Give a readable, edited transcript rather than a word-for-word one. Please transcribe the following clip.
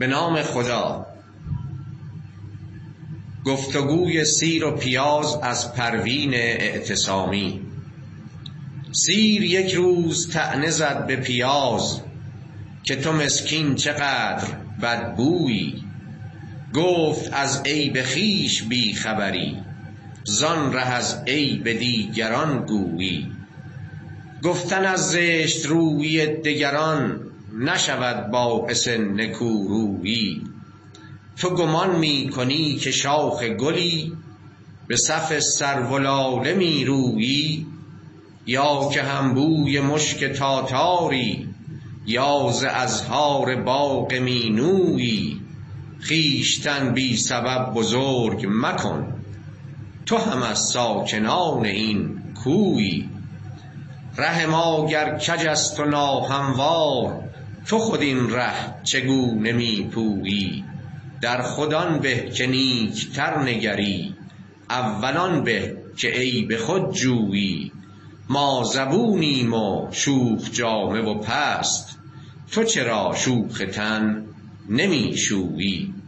به نام خدا. گفتگوی سیر و پیاز از پروین اعتصامی. سیر یک روز طعنه زد به پیاز که تو مسکین چقدر بدبویی. گفت از عیب خویش بی خبری، زان ره از عیب دیگران گویی. گفتن از زشت رویی دگران، نشود باعث نکورویی. تو گمان می کنی که شاخ گلی، به صف سرو و لاله می رویی. یا که هم بوی مشک تاتاری، یا ز ازهار باغ مینویی. خویشتن بی سبب بزرگ مکن، تو هم از ساکنان این کویی. ره ما گر کج است و ناهموار، تو خود این ره چگونه می پویی. در خود آن به که نیکتر نگری، اول آن به که عیب خود جویی. ما زبونیم و شوخ جامه و پست، تو چرا شوخ تن نمی شویی.